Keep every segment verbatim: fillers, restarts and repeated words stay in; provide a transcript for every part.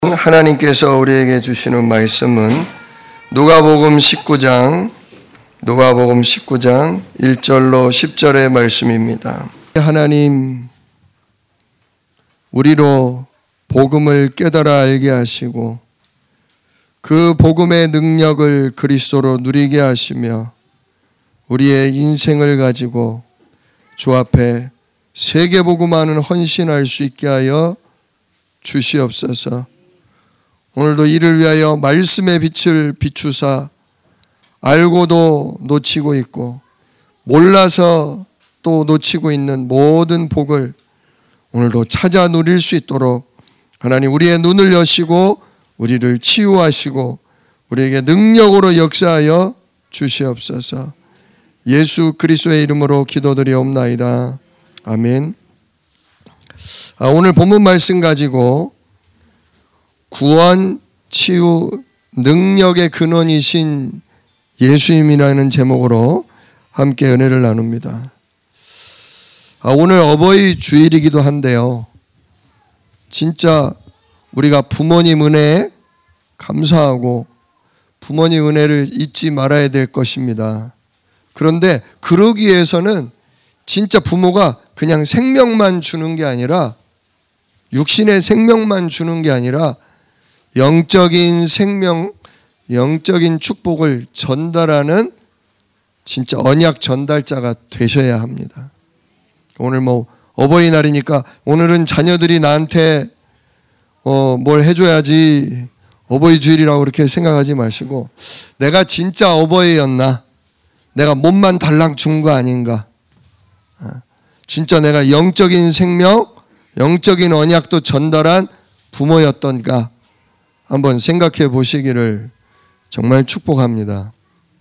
하나님께서 우리에게 주시는 말씀은 누가복음 십구 장 누가복음 십구 장 일 절로 십 절의 말씀입니다. 하나님 우리로 복음을 깨달아 알게 하시고 그 복음의 능력을 그리스도로 누리게 하시며 우리의 인생을 가지고 주 앞에 세계복음하는 헌신할 수 있게 하여 주시옵소서. 오늘도 이를 위하여 말씀의 빛을 비추사 알고도 놓치고 있고 몰라서 또 놓치고 있는 모든 복을 오늘도 찾아 누릴 수 있도록 하나님 우리의 눈을 여시고 우리를 치유하시고 우리에게 능력으로 역사하여 주시옵소서. 예수 그리스도의 이름으로 기도드리옵나이다. 아멘. 아, 오늘 본문 말씀 가지고 구원, 치유, 능력의 근원이신 예수님이라는 제목으로 함께 은혜를 나눕니다. 아, 오늘 어버이 주일이기도 한데요. 진짜 우리가 부모님 은혜에 감사하고 부모님 은혜를 잊지 말아야 될 것입니다. 그런데 그러기 위해서는 진짜 부모가 그냥 생명만 주는 게 아니라 육신의 생명만 주는 게 아니라 영적인 생명, 영적인 축복을 전달하는 진짜 언약 전달자가 되셔야 합니다. 오늘 뭐 어버이날이니까 오늘은 자녀들이 나한테 어, 뭘 해줘야지 어버이 주일이라고 그렇게 생각하지 마시고 내가 진짜 어버이였나? 내가 몸만 달랑 준 거 아닌가? 진짜 내가 영적인 생명, 영적인 언약도 전달한 부모였던가? 한번 생각해 보시기를 정말 축복합니다.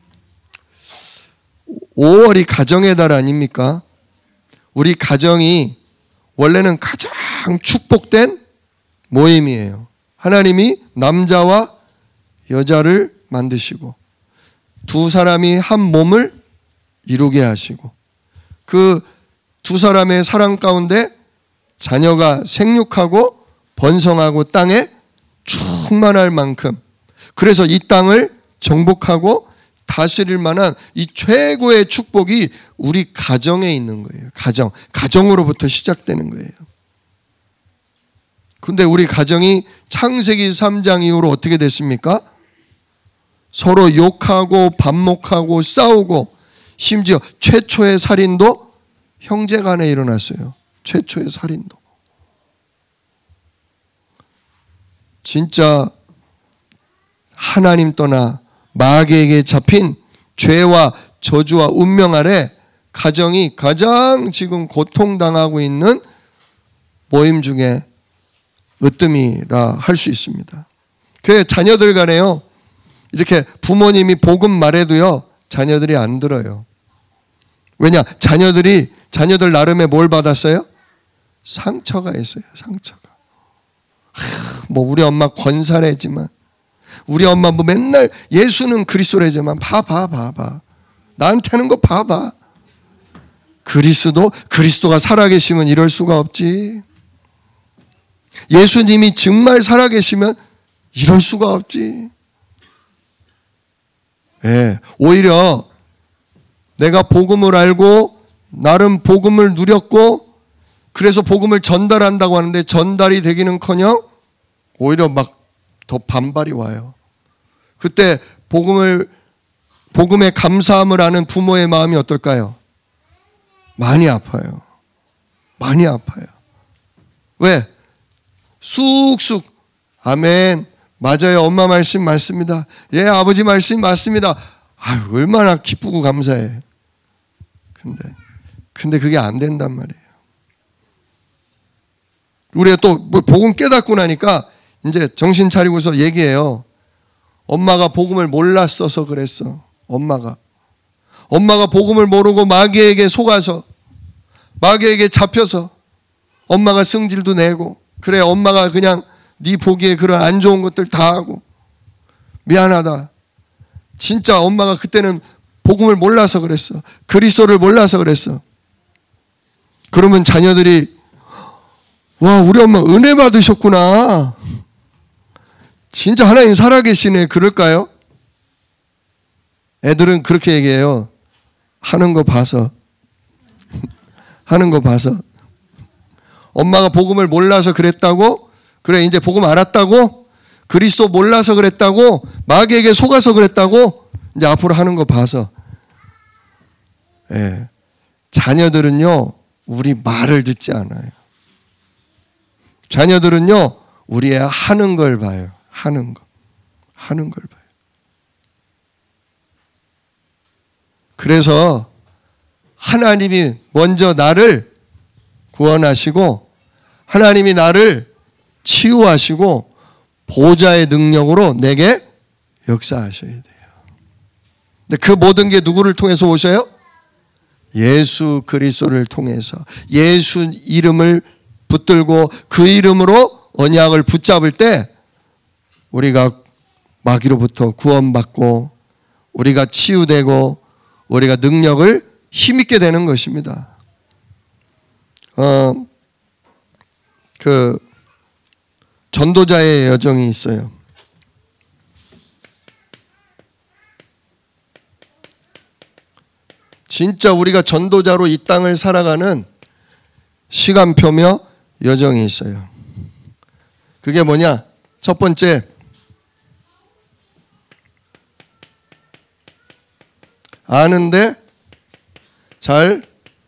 오월이 가정의 달 아닙니까? 우리 가정이 원래는 가장 축복된 모임이에요. 하나님이 남자와 여자를 만드시고 두 사람이 한 몸을 이루게 하시고 그 두 사람의 사랑 가운데 자녀가 생육하고 번성하고 땅에 충만할 만큼 그래서 이 땅을 정복하고 다스릴 만한 이 최고의 축복이 우리 가정에 있는 거예요. 가정. 가정으로부터 시작되는 거예요. 근데 우리 가정이 창세기 삼 장 이후로 어떻게 됐습니까? 서로 욕하고 반목하고 싸우고 심지어 최초의 살인도 형제간에 일어났어요. 최초의 살인도. 진짜 하나님 떠나 마귀에게 잡힌 죄와 저주와 운명 아래 가정이 가장 지금 고통당하고 있는 모임 중에 으뜸이라 할 수 있습니다. 그래 자녀들 간에요. 이렇게 부모님이 복음 말해도요. 자녀들이 안 들어요. 왜냐? 자녀들이 자녀들 나름의 뭘 받았어요? 상처가 있어요. 상처가. 하, 뭐 우리 엄마 권사래지만 우리 엄마 뭐 맨날 예수는 그리스도래지만 봐봐 봐봐 나한테 하는 거 봐봐. 그리스도 그리스도가 살아계시면 이럴 수가 없지. 예수님이 정말 살아계시면 이럴 수가 없지. 예, 오히려 내가 복음을 알고 나름 복음을 누렸고 그래서 복음을 전달한다고 하는데 전달이 되기는커녕 오히려 막 더 반발이 와요. 그때 복음을 복음에 감사함을 하는 부모의 마음이 어떨까요? 많이 아파요. 많이 아파요. 왜? 쑥쑥 아멘 맞아요. 엄마 말씀 맞습니다. 예 아버지 말씀 맞습니다. 아유 얼마나 기쁘고 감사해. 근데 근데 그게 안 된단 말이에요. 우리가 또 뭐 복음 깨닫고 나니까 이제 정신 차리고서 얘기해요. 엄마가 복음을 몰랐어서 그랬어. 엄마가 엄마가 복음을 모르고 마귀에게 속아서 마귀에게 잡혀서 엄마가 성질도 내고 그래 엄마가 그냥 네 보기에 그런 안 좋은 것들 다 하고 미안하다. 진짜 엄마가 그때는 복음을 몰라서 그랬어. 그리스도를 몰라서 그랬어. 그러면 자녀들이 와 우리 엄마 은혜 받으셨구나. 진짜 하나님 살아계시네 그럴까요? 애들은 그렇게 얘기해요. 하는 거 봐서. 하는 거 봐서. 엄마가 복음을 몰라서 그랬다고? 그래 이제 복음 알았다고? 그리스도 몰라서 그랬다고? 마귀에게 속아서 그랬다고? 이제 앞으로 하는 거 봐서. 예. 자녀들은요 우리 말을 듣지 않아요. 자녀들은요 우리의 하는 걸 봐요. 하는 거. 하는 걸 봐요. 그래서 하나님이 먼저 나를 구원하시고 하나님이 나를 치유하시고 보좌의 능력으로 내게 역사하셔야 돼요. 근데 그 모든 게 누구를 통해서 오셔요? 예수 그리스도를 통해서. 예수 이름을 붙들고 그 이름으로 언약을 붙잡을 때 우리가 마귀로부터 구원받고 우리가 치유되고 우리가 능력을 힘있게 되는 것입니다. 어, 그 전도자의 여정이 있어요. 진짜 우리가 전도자로 이 땅을 살아가는 시간표며 여정이 있어요. 그게 뭐냐? 첫 번째, 아는데 잘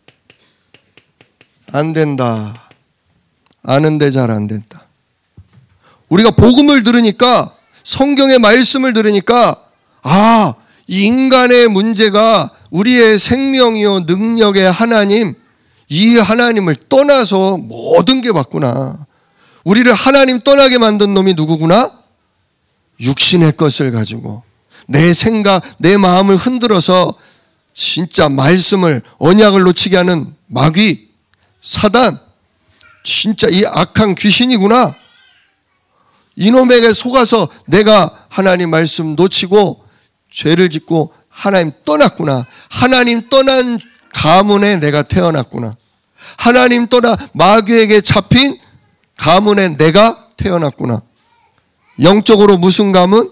안 된다. 아는데 잘 안 된다. 우리가 복음을 들으니까, 성경의 말씀을 들으니까, 아, 이 인간의 문제가 우리의 생명이요 능력의 하나님, 이 하나님을 떠나서 모든 게 왔구나. 우리를 하나님 떠나게 만든 놈이 누구구나? 육신의 것을 가지고 내 생각, 내 마음을 흔들어서 진짜 말씀을, 언약을 놓치게 하는 마귀, 사단, 진짜 이 악한 귀신이구나. 이놈에게 속아서 내가 하나님 말씀 놓치고 죄를 짓고 하나님 떠났구나. 하나님 떠난 가문에 내가 태어났구나. 하나님 떠나 마귀에게 잡힌 가문에 내가 태어났구나. 영적으로 무슨 가문?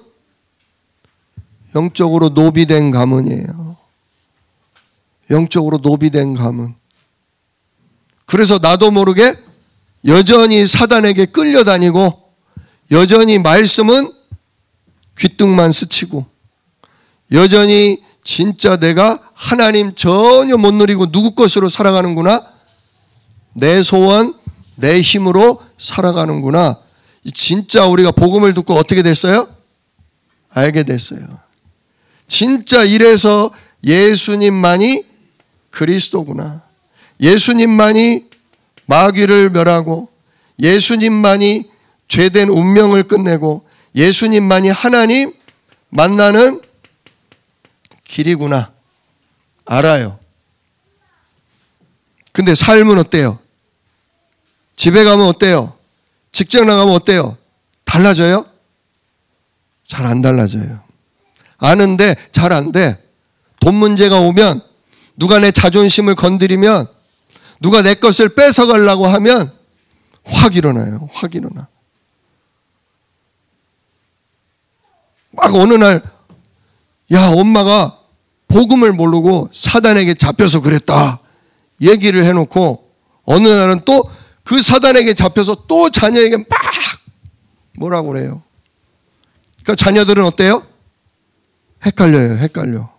영적으로 노비된 가문이에요. 영적으로 노비된 가문. 그래서 나도 모르게 여전히 사단에게 끌려다니고 여전히 말씀은 귀뚱만 스치고 여전히 진짜 내가 하나님 전혀 못 누리고 누구 것으로 살아가는구나. 내 소원, 내 힘으로 살아가는구나. 진짜 우리가 복음을 듣고 어떻게 됐어요? 알게 됐어요. 진짜 이래서 예수님만이 그리스도구나. 예수님만이 마귀를 멸하고 예수님만이 죄된 운명을 끝내고 예수님만이 하나님 만나는 길이구나. 알아요. 근데 삶은 어때요? 집에 가면 어때요? 직장 나가면 어때요? 달라져요? 잘 안 달라져요. 아는데 잘 안 돼. 돈 문제가 오면, 누가 내 자존심을 건드리면, 누가 내 것을 뺏어가려고 하면 확 일어나요. 확 일어나. 막 어느 날, 야, 엄마가 복음을 모르고 사단에게 잡혀서 그랬다 얘기를 해놓고 어느 날은 또 그 사단에게 잡혀서 또 자녀에게 막 뭐라고 그래요. 그러니까 자녀들은 어때요? 헷갈려요. 헷갈려.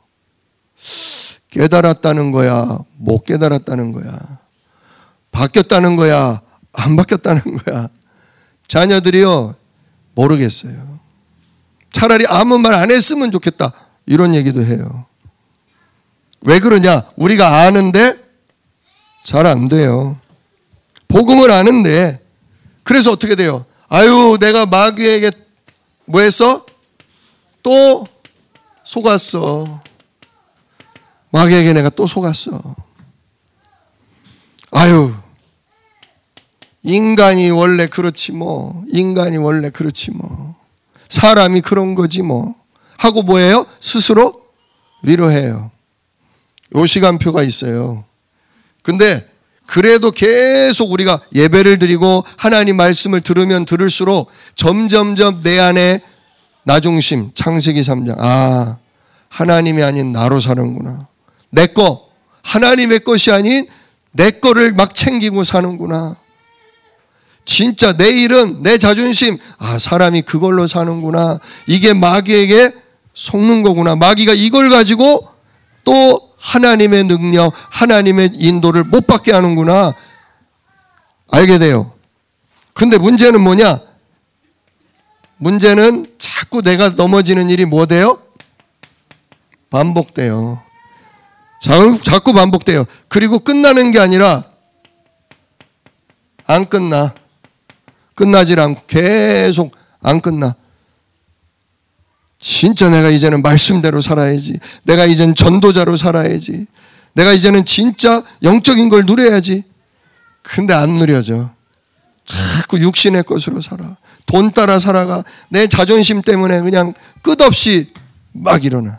깨달았다는 거야, 못 깨달았다는 거야, 바뀌었다는 거야, 안 바뀌었다는 거야. 자녀들이요 모르겠어요. 차라리 아무 말 안 했으면 좋겠다 이런 얘기도 해요. 왜 그러냐? 우리가 아는데 잘 안 돼요. 복음을 아는데. 그래서 어떻게 돼요? 아유, 내가 마귀에게 뭐 했어? 또 속았어. 마귀에게 내가 또 속았어. 아유, 인간이 원래 그렇지 뭐. 인간이 원래 그렇지 뭐. 사람이 그런 거지 뭐. 하고 뭐예요? 스스로 위로해요. 요 시간표가 있어요. 근데 그래도 계속 우리가 예배를 드리고 하나님 말씀을 들으면 들을수록 점점점 내 안에 나 중심, 창세기 삼 장. 아, 하나님이 아닌 나로 사는구나. 내 거, 하나님의 것이 아닌 내 거를 막 챙기고 사는구나. 진짜 내 일은, 내 자존심, 아, 사람이 그걸로 사는구나. 이게 마귀에게 속는 거구나. 마귀가 이걸 가지고 또 하나님의 능력, 하나님의 인도를 못 받게 하는구나. 알게 돼요. 근데 문제는 뭐냐? 문제는 자꾸 내가 넘어지는 일이 뭐 돼요? 반복돼요. 자꾸 반복돼요. 그리고 끝나는 게 아니라 안 끝나. 끝나질 않고 계속 안 끝나. 진짜 내가 이제는 말씀대로 살아야지. 내가 이제는 전도자로 살아야지. 내가 이제는 진짜 영적인 걸 누려야지. 근데 안 누려져. 자꾸 육신의 것으로 살아. 돈 따라 살아가. 내 자존심 때문에 그냥 끝없이 막 일어나.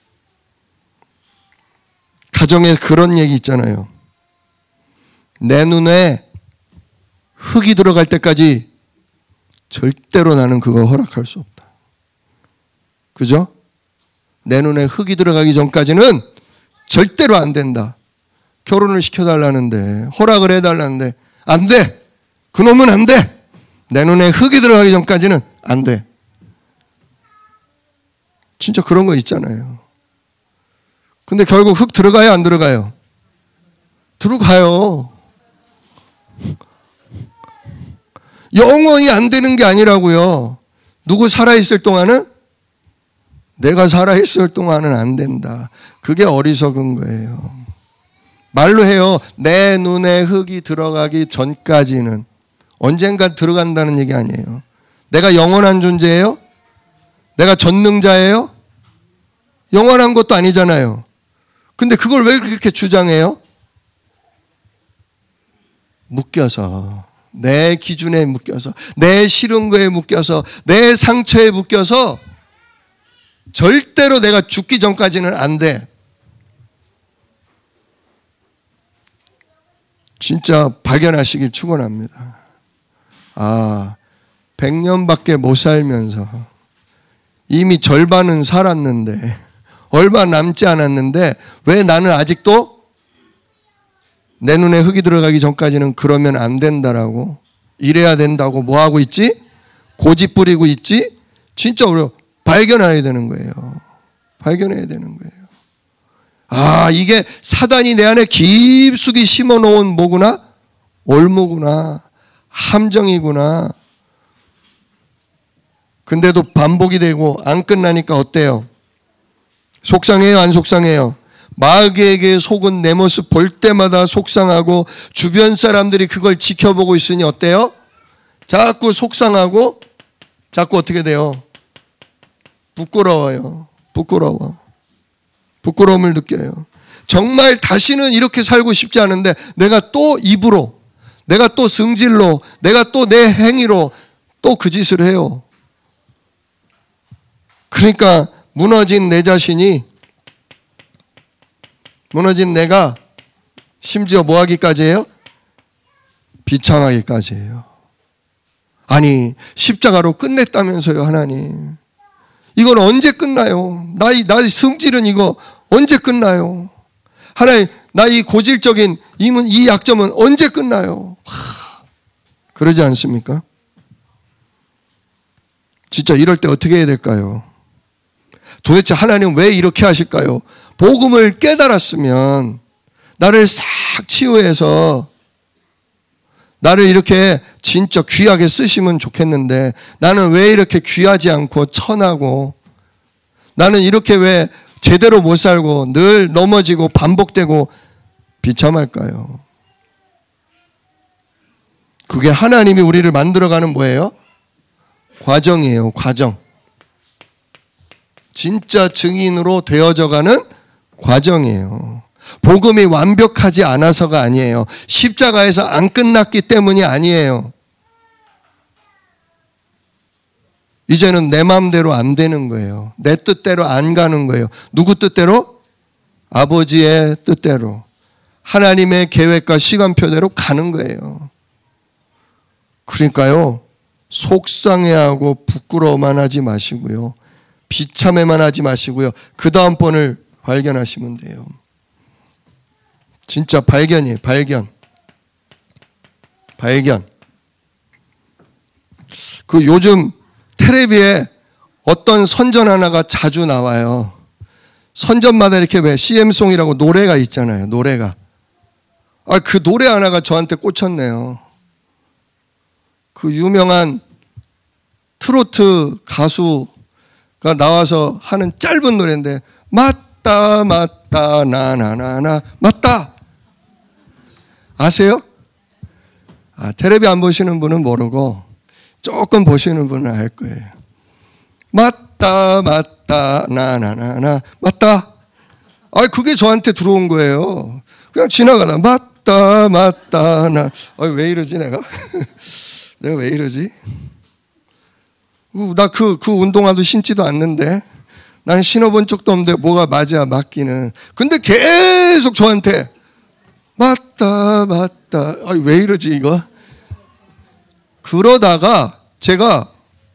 가정에 그런 얘기 있잖아요. 내 눈에 흙이 들어갈 때까지 절대로 나는 그거 허락할 수 없다. 그죠? 내 눈에 흙이 들어가기 전까지는 절대로 안 된다. 결혼을 시켜달라는데, 허락을 해달라는데 안 돼. 그놈은 안 돼. 내 눈에 흙이 들어가기 전까지는 안 돼. 진짜 그런 거 있잖아요. 근데 결국 흙 들어가요, 안 들어가요? 들어가요. 영원히 안 되는 게 아니라고요. 누구 살아있을 동안은? 내가 살아있을 동안은 안 된다. 그게 어리석은 거예요. 말로 해요. 내 눈에 흙이 들어가기 전까지는. 언젠가 들어간다는 얘기 아니에요. 내가 영원한 존재예요? 내가 전능자예요? 영원한 것도 아니잖아요. 근데 그걸 왜 그렇게 주장해요? 묶여서, 내 기준에 묶여서, 내 싫은 거에 묶여서, 내 상처에 묶여서 절대로 내가 죽기 전까지는 안 돼. 진짜 발견하시길 축원합니다. 아, 백 년밖에 못 살면서 이미 절반은 살았는데, 얼마 남지 않았는데 왜 나는 아직도 내 눈에 흙이 들어가기 전까지는 그러면 안 된다라고, 이래야 된다고 뭐 하고 있지? 고집 부리고 있지? 진짜 우리 발견해야 되는 거예요. 발견해야 되는 거예요. 아, 이게 사단이 내 안에 깊숙이 심어놓은 뭐구나? 올무구나. 함정이구나. 근데도 반복이 되고 안 끝나니까 어때요? 속상해요, 안 속상해요? 마귀에게 속은 내 모습 볼 때마다 속상하고 주변 사람들이 그걸 지켜보고 있으니 어때요? 자꾸 속상하고 자꾸 어떻게 돼요? 부끄러워요. 부끄러워. 부끄러움을 느껴요. 정말 다시는 이렇게 살고 싶지 않은데 내가 또 입으로, 내가 또 승질로, 내가 또 내 행위로 또 그 짓을 해요. 그러니까 무너진 내 자신이, 무너진 내가 심지어 뭐 하기까지 해요? 비참하기까지 해요. 아니, 십자가로 끝냈다면서요, 하나님. 이건 언제 끝나요? 나의, 나의 성질은 이거 언제 끝나요? 하나님, 나의 고질적인 이 약점은 언제 끝나요? 하, 그러지 않습니까? 진짜 이럴 때 어떻게 해야 될까요? 도대체 하나님 왜 이렇게 하실까요? 복음을 깨달았으면 나를 싹 치유해서 나를 이렇게 진짜 귀하게 쓰시면 좋겠는데 나는 왜 이렇게 귀하지 않고 천하고, 나는 이렇게 왜 제대로 못 살고 늘 넘어지고 반복되고 비참할까요? 그게 하나님이 우리를 만들어가는 뭐예요? 과정이에요. 과정. 진짜 증인으로 되어져가는 과정이에요. 복음이 완벽하지 않아서가 아니에요. 십자가에서 안 끝났기 때문이 아니에요. 이제는 내 마음대로 안 되는 거예요. 내 뜻대로 안 가는 거예요. 누구 뜻대로? 아버지의 뜻대로, 하나님의 계획과 시간표대로 가는 거예요. 그러니까요, 속상해하고 부끄러워만 하지 마시고요, 비참해만 하지 마시고요, 그 다음번을 발견하시면 돼요. 진짜 발견이에요. 발견. 발견. 그 요즘 텔레비에 어떤 선전 하나가 자주 나와요. 선전마다 이렇게 왜 씨엠송이라고 노래가 있잖아요. 노래가. 아, 그 노래 하나가 저한테 꽂혔네요. 그 유명한 트로트 가수가 나와서 하는 짧은 노래인데, 맞다 맞다 나나나나 맞다. 아세요? 아, 텔레비 안 보시는 분은 모르고 조금 보시는 분은 알 거예요. 맞다 맞다 나나나나 맞다. 아, 그게 저한테 들어온 거예요. 그냥 지나가다 맞다 맞다 나. 아, 왜 이러지 내가? 내가 왜 이러지? 나 그 그 운동화도 신지도 않는데, 나는 신어본 적도 없는데 뭐가 맞아 맞기는. 근데 계속 저한테 맞다 맞다. 아, 왜 이러지 이거? 그러다가 제가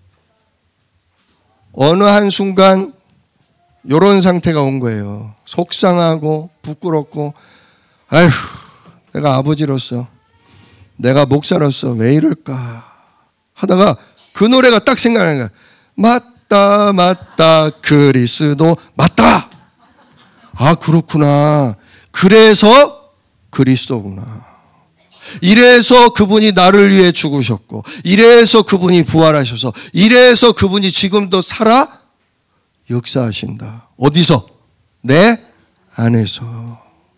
어느 한순간 이런 상태가 온 거예요. 속상하고 부끄럽고, 아휴, 내가 아버지로서, 내가 목사로서 왜 이럴까 하다가 그 노래가 딱 생각나는 거야. 맞다 맞다 그리스도 맞다. 아, 그렇구나. 그래서 그리스도구나. 이래서 그분이 나를 위해 죽으셨고, 이래서 그분이 부활하셔서, 이래서 그분이 지금도 살아 역사하신다. 어디서? 내 안에서.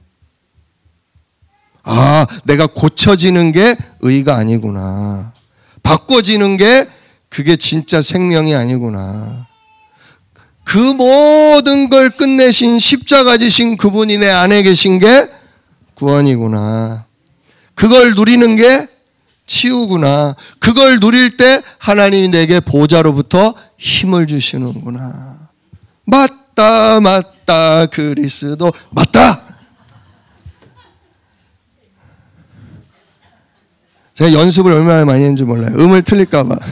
아, 내가 고쳐지는 게 의가 아니구나. 바꿔지는 게 그게 진짜 생명이 아니구나. 그 모든 걸 끝내신 십자가 지신 그분이 내 안에 계신 게 구원이구나. 그걸 누리는 게 치유구나. 그걸 누릴 때 하나님이 내게 보좌로부터 힘을 주시는구나. 맞다 맞다 그리스도 맞다. 제가 연습을 얼마나 많이 했는지 몰라요. 음을 틀릴까 봐.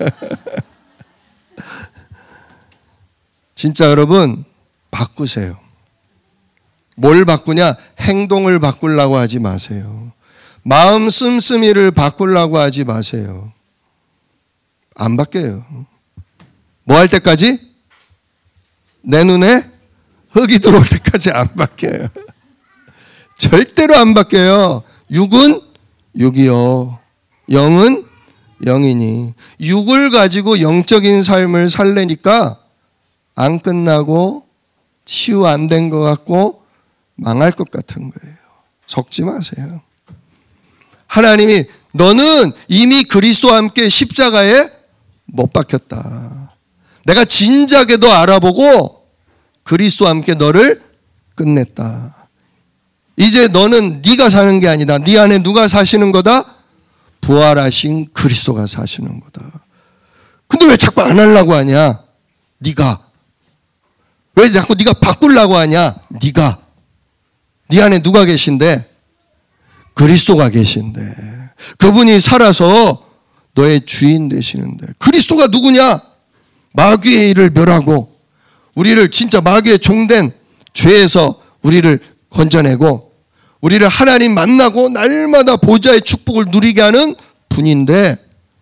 진짜 여러분, 바꾸세요. 뭘 바꾸냐? 행동을 바꾸려고 하지 마세요. 마음 씀씀이를 바꾸려고 하지 마세요. 안 바뀌어요. 뭐 할 때까지? 내 눈에 흙이 들어올 때까지 안 바뀌어요. 절대로 안 바뀌어요. 육은 육이요, 영은 영이니. 육을 가지고 영적인 삶을 살래니까 안 끝나고 치유 안 된 것 같고 망할 것 같은 거예요. 속지 마세요. 하나님이 너는 이미 그리스도와 함께 십자가에 못 박혔다. 내가 진작에 너 알아보고 그리스도와 함께 너를 끝냈다. 이제 너는 네가 사는 게 아니다. 네 안에 누가 사시는 거다? 부활하신 그리스도가 사시는 거다. 근데 왜 자꾸 안 하려고 하냐? 네가. 왜 자꾸 네가 바꾸려고 하냐? 네가. 네 안에 누가 계신데? 그리스도가 계신데. 그분이 살아서 너의 주인 되시는데. 그리스도가 누구냐? 마귀의 일을 멸하고 우리를 진짜 마귀의 종된 죄에서 우리를 건져내고 우리를 하나님 만나고 날마다 보좌의 축복을 누리게 하는 분인데,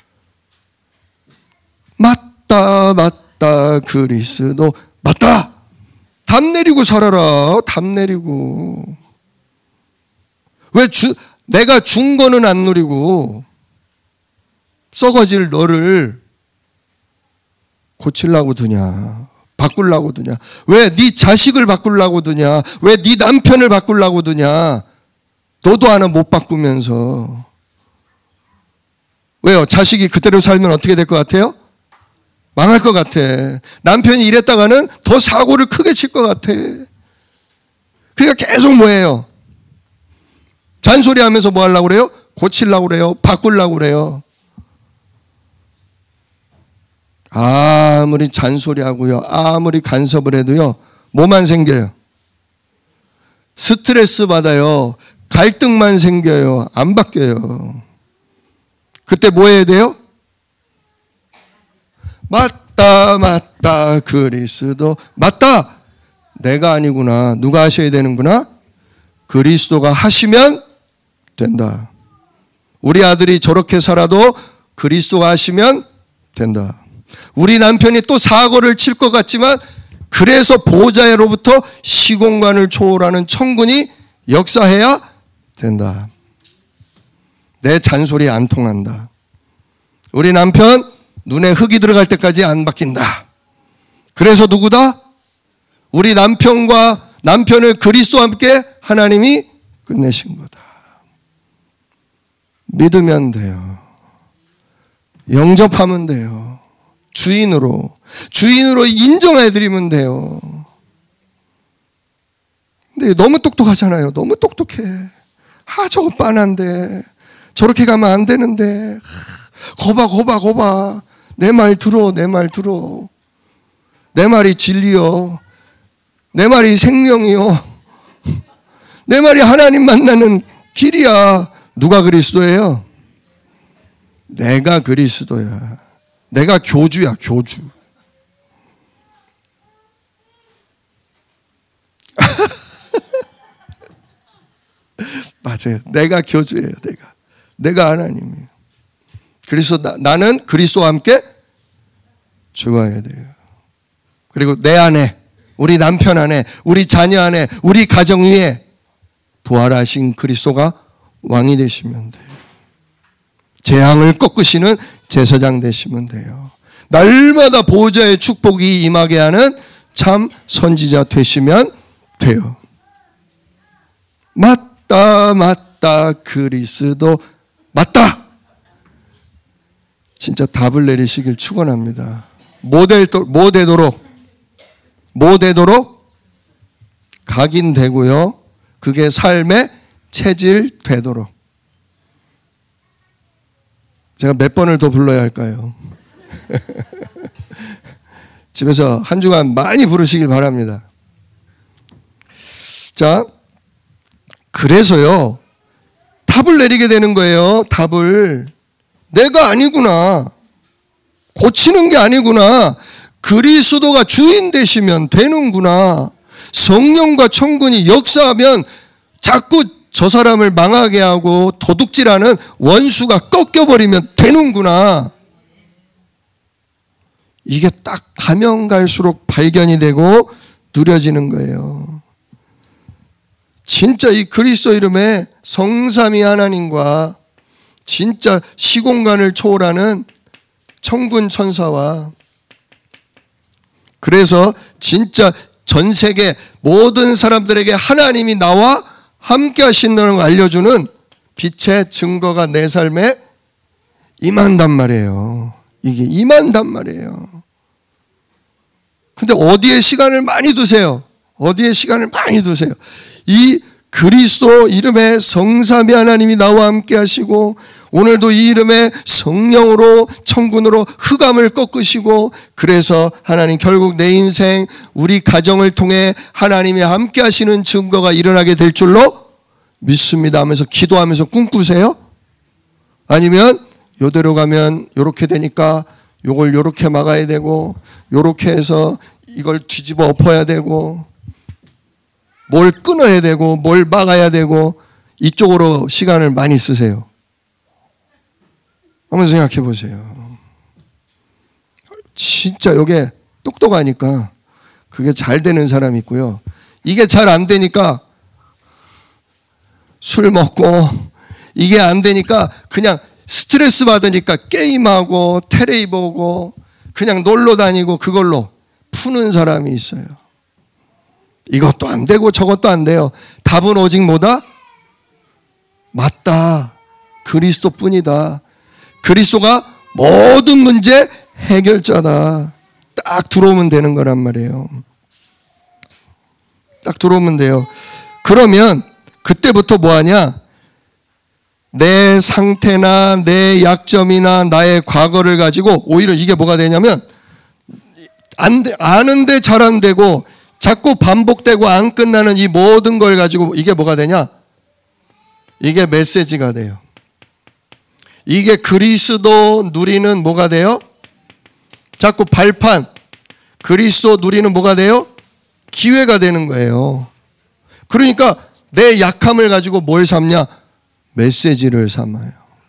맞다 맞다 그리스도 맞다. 담 내리고 살아라. 담 내리고. 왜 주, 내가 준 거는 안 누리고 썩어질 너를 고치려고 드냐? 바꾸려고 드냐? 왜 네 자식을 바꾸려고 드냐? 왜 네 남편을 바꾸려고 드냐? 너도 하나 못 바꾸면서. 왜요? 자식이 그대로 살면 어떻게 될 것 같아요? 망할 것 같아. 남편이 이랬다가는 더 사고를 크게 칠 것 같아. 그러니까 계속 뭐예요? 잔소리하면서 뭐 하려고 그래요? 고치려고 그래요? 바꾸려고 그래요? 아무리 잔소리하고요, 아무리 간섭을 해도요, 뭐만 생겨요? 스트레스 받아요. 갈등만 생겨요. 안 바뀌어요. 그때 뭐 해야 돼요? 맞다 맞다 그리스도 맞다. 내가 아니구나. 누가 하셔야 되는구나? 그리스도가 하시면 된다. 우리 아들이 저렇게 살아도 그리스도가 하시면 된다. 우리 남편이 또 사고를 칠 것 같지만 그래서 보호자로부터 시공간을 초월하는 천군이 역사해야 된다. 내 잔소리 안 통한다. 우리 남편 눈에 흙이 들어갈 때까지 안 바뀐다. 그래서 누구다? 우리 남편과 남편을 그리스도와 함께 하나님이 끝내신 거다. 믿으면 돼요. 영접하면 돼요. 주인으로 주인으로 인정해드리면 돼요. 근데 너무 똑똑하잖아요. 너무 똑똑해. 아 저거 빤한데 저렇게 가면 안 되는데 거봐 거봐 거봐 내 말 들어 내 말 들어 내 말이 진리요 내 말이 생명이요 내 말이 하나님 만나는 길이야. 누가 그리스도예요? 내가 그리스도야. 내가 교주야 교주. 맞아요. 내가 교주예요. 내가 내가 하나님이에요. 그래서 나, 나는 그리스도와 함께 죽어야 돼요. 그리고 내 안에 우리 남편 안에 우리 자녀 안에 우리 가정 위에 부활하신 그리스도가 왕이 되시면 돼요. 재앙을 꺾으시는 제사장 되시면 돼요. 날마다 보호자의 축복이 임하게 하는 참 선지자 되시면 돼요. 맞다 맞다 그리스도 맞다. 진짜 답을 내리시길 축원합니다. 뭐 되도록 뭐 되도록 각인되고요. 그게 삶의 체질 되도록. 제가 몇 번을 더 불러야 할까요? 집에서 한 주간 많이 부르시길 바랍니다. 자, 그래서요. 답을 내리게 되는 거예요. 답을. 내가 아니구나. 고치는 게 아니구나. 그리스도가 주인 되시면 되는구나. 성령과 천군이 역사하면 자꾸 저 사람을 망하게 하고 도둑질하는 원수가 꺾여버리면 되는구나. 이게 딱 가면 갈수록 발견이 되고 누려지는 거예요. 진짜 이 그리스도 이름에 성삼위 하나님과 진짜 시공간을 초월하는 천군 천사와 그래서 진짜 전 세계 모든 사람들에게 하나님이 나와 함께 하신다는 걸 알려주는 빛의 증거가 내 삶에 임한단 말이에요. 이게 임한단 말이에요. 근데 어디에 시간을 많이 두세요? 어디에 시간을 많이 두세요? 이 그리스도 이름의 성삼위 하나님이 나와 함께 하시고 오늘도 이 이름의 성령으로 천군으로 흑암을 꺾으시고 그래서 하나님 결국 내 인생 우리 가정을 통해 하나님이 함께 하시는 증거가 일어나게 될 줄로 믿습니다 하면서 기도하면서 꿈꾸세요? 아니면 요대로 가면 요렇게 되니까 요걸 요렇게 막아야 되고 요렇게 해서 이걸 뒤집어 엎어야 되고 뭘 끊어야 되고 뭘 막아야 되고 이쪽으로 시간을 많이 쓰세요. 한번 생각해 보세요. 진짜 이게 똑똑하니까 그게 잘 되는 사람이 있고요. 이게 잘 안 되니까 술 먹고 이게 안 되니까 그냥 스트레스 받으니까 게임하고 텔레비 보고 그냥 놀러 다니고 그걸로 푸는 사람이 있어요. 이것도 안 되고 저것도 안 돼요. 답은 오직 뭐다? 맞다. 그리스도뿐이다. 그리스도가 모든 문제 해결자다. 딱 들어오면 되는 거란 말이에요. 딱 들어오면 돼요. 그러면 그때부터 뭐 하냐? 내 상태나 내 약점이나 나의 과거를 가지고 오히려 이게 뭐가 되냐면 안 돼, 아는데 잘 안 되고 자꾸 반복되고 안 끝나는 이 모든 걸 가지고 이게 뭐가 되냐? 이게 메시지가 돼요. 이게 그리스도 누리는 뭐가 돼요? 자꾸 발판. 그리스도 누리는 뭐가 돼요? 기회가 되는 거예요. 그러니까 내 약함을 가지고 뭘 삼냐? 메시지를 삼아요.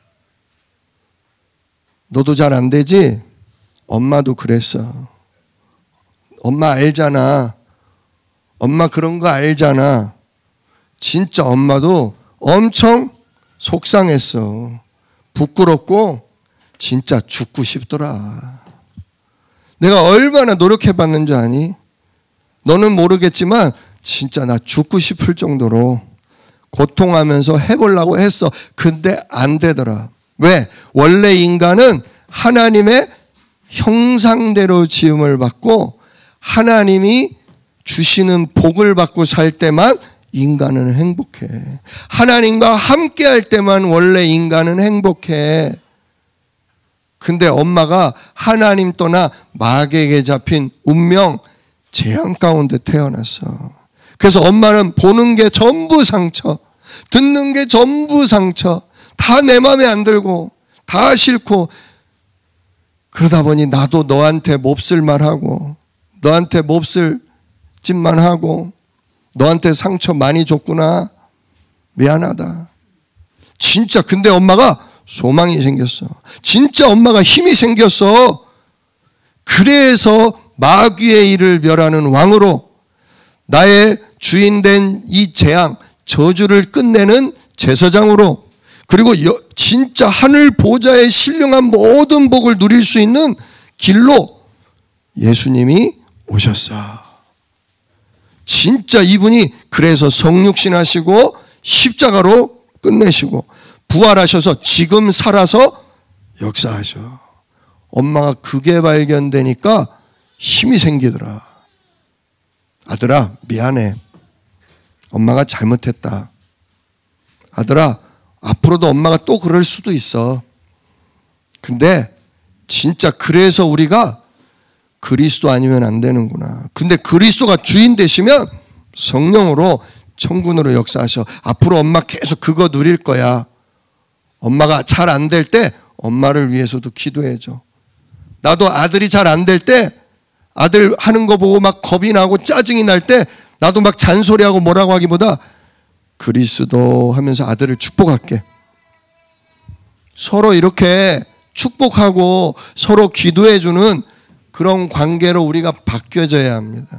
너도 잘 안 되지? 엄마도 그랬어. 엄마 알잖아. 엄마 그런 거 알잖아. 진짜 엄마도 엄청 속상했어. 부끄럽고 진짜 죽고 싶더라. 내가 얼마나 노력해봤는지 아니? 너는 모르겠지만 진짜 나 죽고 싶을 정도로 고통하면서 해보려고 했어. 근데 안 되더라. 왜? 원래 인간은 하나님의 형상대로 지음을 받고 하나님이 주시는 복을 받고 살 때만 인간은 행복해. 하나님과 함께 할 때만 원래 인간은 행복해. 근데 엄마가 하나님 떠나 마귀에게 잡힌 운명, 재앙 가운데 태어났어. 그래서 엄마는 보는 게 전부 상처, 듣는 게 전부 상처, 다 내 맘에 안 들고, 다 싫고, 그러다 보니 나도 너한테 몹쓸 말하고, 너한테 몹쓸 짓만 하고, 너한테 상처 많이 줬구나. 미안하다. 진짜 근데 엄마가 소망이 생겼어. 진짜 엄마가 힘이 생겼어. 그래서 마귀의 일을 멸하는 왕으로 나의 주인된 이 재앙, 저주를 끝내는 제사장으로 그리고 여, 진짜 하늘 보좌의 신령한 모든 복을 누릴 수 있는 길로 예수님이 오셨어. 진짜 이분이 그래서 성육신 하시고 십자가로 끝내시고 부활하셔서 지금 살아서 역사하셔. 엄마가 그게 발견되니까 힘이 생기더라. 아들아 미안해. 엄마가 잘못했다. 아들아 앞으로도 엄마가 또 그럴 수도 있어. 근데 진짜 그래서 우리가 그리스도 아니면 안 되는구나. 근데 그리스도가 주인 되시면 성령으로 천군으로 역사하셔. 앞으로 엄마 계속 그거 누릴 거야. 엄마가 잘 안 될 때 엄마를 위해서도 기도해줘. 나도 아들이 잘 안 될 때 아들 하는 거 보고 막 겁이 나고 짜증이 날 때 나도 막 잔소리하고 뭐라고 하기보다 그리스도 하면서 아들을 축복할게. 서로 이렇게 축복하고 서로 기도해주는 그런 관계로 우리가 바뀌어져야 합니다.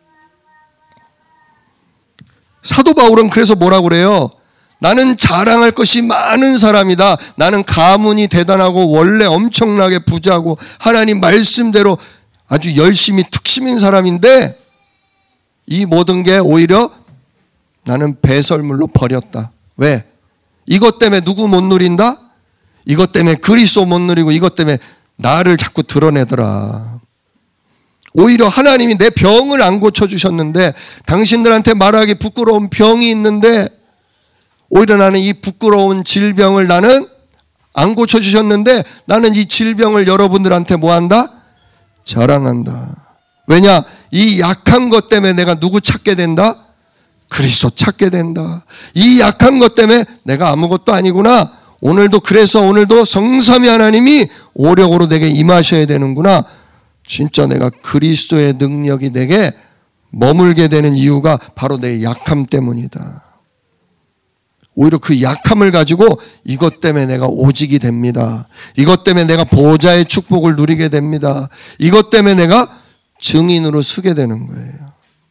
사도 바울은 그래서 뭐라고 그래요? 나는 자랑할 것이 많은 사람이다. 나는 가문이 대단하고 원래 엄청나게 부자고 하나님 말씀대로 아주 열심히 특심인 사람인데 이 모든 게 오히려 나는 배설물로 버렸다. 왜? 이것 때문에 누구 못 누린다? 이것 때문에 그리스도 못 누리고 이것 때문에 나를 자꾸 드러내더라. 오히려 하나님이 내 병을 안 고쳐주셨는데 당신들한테 말하기 부끄러운 병이 있는데 오히려 나는 이 부끄러운 질병을 나는 안 고쳐주셨는데 나는 이 질병을 여러분들한테 뭐한다? 자랑한다. 왜냐? 이 약한 것 때문에 내가 누구 찾게 된다? 그리스도 찾게 된다. 이 약한 것 때문에 내가 아무것도 아니구나. 오늘도 그래서 오늘도 성삼위 하나님이 오력으로 내게 임하셔야 되는구나. 진짜 내가 그리스도의 능력이 내게 머물게 되는 이유가 바로 내 약함 때문이다. 오히려 그 약함을 가지고 이것 때문에 내가 오직이 됩니다. 이것 때문에 내가 보좌의 축복을 누리게 됩니다. 이것 때문에 내가 증인으로 서게 되는 거예요.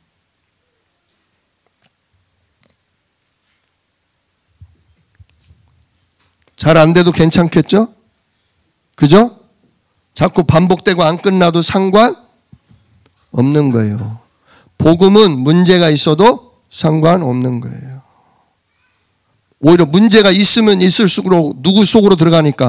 잘 안 돼도 괜찮겠죠? 그죠? 자꾸 반복되고 안 끝나도 상관 없는 거예요. 복음은 문제가 있어도 상관없는 거예요. 오히려 문제가 있으면 있을수록 누구 속으로 들어가니까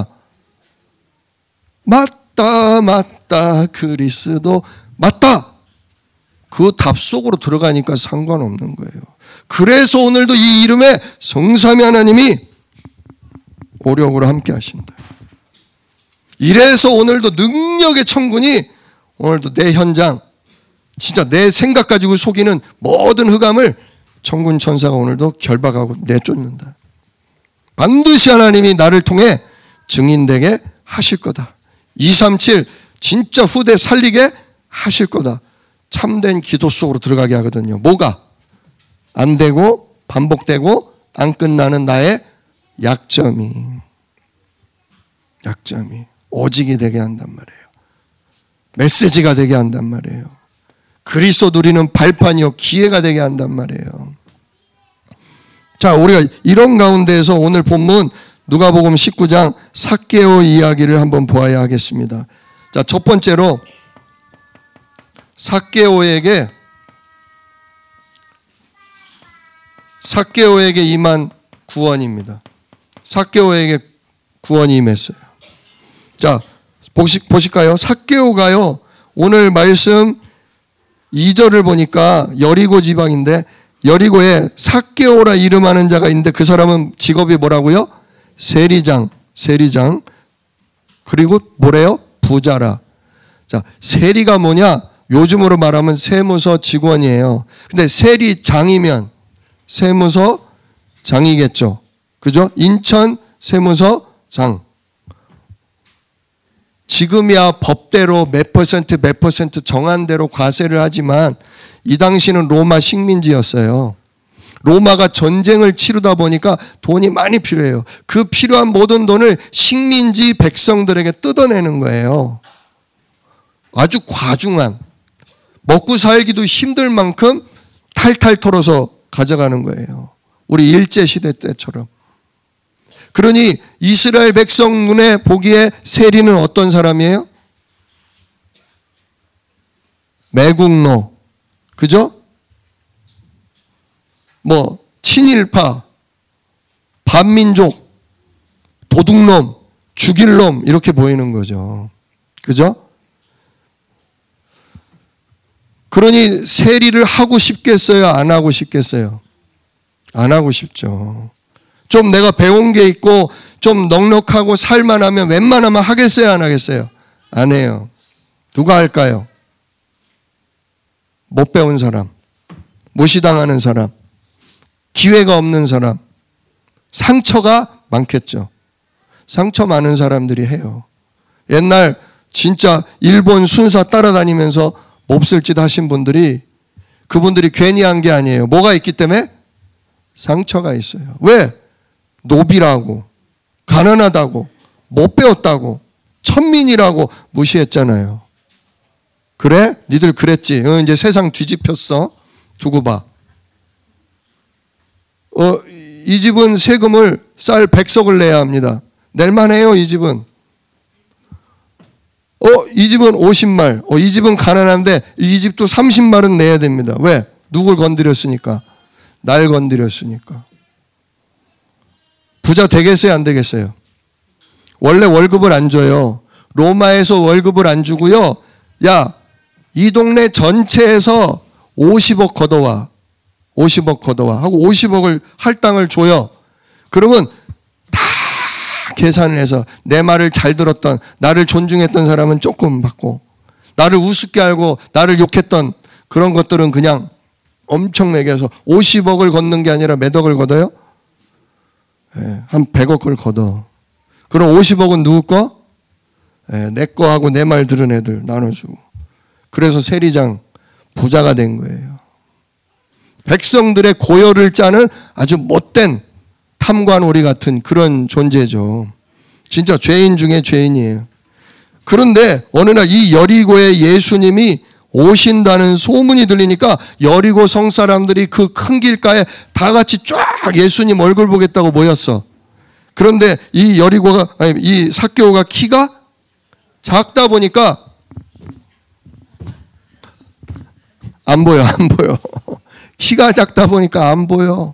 맞다 맞다 그리스도 맞다 그 답 속으로 들어가니까 상관없는 거예요. 그래서 오늘도 이 이름에 성삼위 하나님이 오력으로 함께 하신다. 이래서 오늘도 능력의 천군이 오늘도 내 현장 진짜 내 생각 가지고 속이는 모든 흑암을 천군 천사가 오늘도 결박하고 내쫓는다. 반드시 하나님이 나를 통해 증인되게 하실 거다. 이백삼십칠 진짜 후대 살리게 하실 거다. 참된 기도 속으로 들어가게 하거든요. 뭐가? 안 되고 반복되고 안 끝나는 나의 약점이 약점이 오직이 되게 한단 말이에요. 메시지가 되게 한단 말이에요. 그리스도 누리는 발판이요 기회가 되게 한단 말이에요. 자, 우리가 이런 가운데에서 오늘 본문 누가복음 십구 장 삭개오 이야기를 한번 보아야 하겠습니다. 자, 첫 번째로 삭개오에게 삭개오에게 임한 구원입니다. 삭개오에게 구원이 임했어요. 자, 보시, 보실까요? 삭개오가요, 오늘 말씀 이 절을 보니까 여리고 지방인데 여리고에 삭개오라 이름하는 자가 있는데 그 사람은 직업이 뭐라고요? 세리장, 세리장. 그리고 뭐래요? 부자라. 자, 세리가 뭐냐? 요즘으로 말하면 세무서 직원이에요. 근데 세리장이면 세무서 장이겠죠. 그죠? 인천 세무서장. 지금이야 법대로 몇 퍼센트 몇 퍼센트 정한 대로 과세를 하지만 이 당시는 로마 식민지였어요. 로마가 전쟁을 치르다 보니까 돈이 많이 필요해요. 그 필요한 모든 돈을 식민지 백성들에게 뜯어내는 거예요. 아주 과중한, 먹고 살기도 힘들 만큼 탈탈 털어서 가져가는 거예요. 우리 일제시대 때처럼. 그러니 이스라엘 백성 눈에 보기에 세리는 어떤 사람이에요? 매국노, 그죠? 뭐 친일파, 반민족, 도둑놈, 죽일 놈 이렇게 보이는 거죠. 그죠? 그러니 세리를 하고 싶겠어요? 안 하고 싶겠어요? 안 하고 싶죠. 좀 내가 배운 게 있고 좀 넉넉하고 살만하면 웬만하면 하겠어요? 안 하겠어요? 안 해요. 누가 할까요? 못 배운 사람, 무시당하는 사람, 기회가 없는 사람, 상처가 많겠죠. 상처 많은 사람들이 해요. 옛날 진짜 일본 순사 따라다니면서 몹쓸 짓 하신 분들이 그분들이 괜히 한 게 아니에요. 뭐가 있기 때문에? 상처가 있어요. 왜? 노비라고, 가난하다고, 못 배웠다고, 천민이라고 무시했잖아요. 그래? 니들 그랬지. 어, 이제 세상 뒤집혔어. 두고 봐. 어, 이 집은 세금을 쌀 백석을 내야 합니다. 낼만해요, 이 집은. 어, 이 집은 오십 말. 어, 이 집은 가난한데 이 집도 삼십 말은 내야 됩니다. 왜? 누굴 건드렸으니까. 날 건드렸으니까. 부자 되겠어요, 안 되겠어요? 원래 월급을 안 줘요. 로마에서 월급을 안 주고요. 야, 이 동네 전체에서 오십억 걷어와. 오십억 걷어와. 하고 오십억을 할당을 줘요. 그러면 다 계산을 해서 내 말을 잘 들었던, 나를 존중했던 사람은 조금 받고, 나를 우습게 알고 나를 욕했던 그런 것들은 그냥 엄청 매겨서 오십억을 걷는 게 아니라 몇 억을 걷어요? 예, 한 백억을 걷어. 그럼 오십억은 누구 거? 예, 내 거 하고 내 말 들은 애들 나눠주고. 그래서 세리장 부자가 된 거예요. 백성들의 고열을 짜는 아주 못된 탐관오리 같은 그런 존재죠. 진짜 죄인 중에 죄인이에요. 그런데 어느 날 이 여리고에 예수님이 오신다는 소문이 들리니까 여리고 성 사람들이 그 큰 길가에 다 같이 쫙 예수님 얼굴 보겠다고 모였어. 그런데 이 여리고가, 아니, 이 삭개오가 키가 작다 보니까 안 보여, 안 보여. 키가 작다 보니까 안 보여.